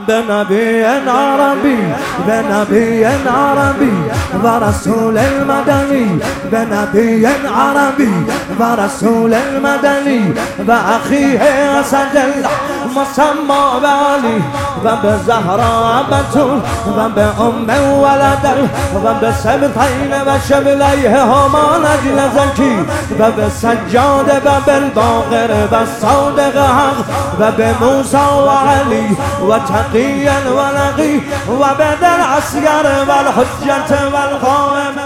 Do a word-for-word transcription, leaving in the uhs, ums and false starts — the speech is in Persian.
بنبي عربي بنبي عربي ورسول المدني بنبي عربي ورسول المدني وأخيه أسد الله مسمى بعلي وبزهراء بتول وبأم ولد وبسبطين وشبليهما نجل زكي وبسجاد وبالباقر والصادق حق وبموسى وعلي وتقيا ولقي وبدر العسكر والحجة والقائم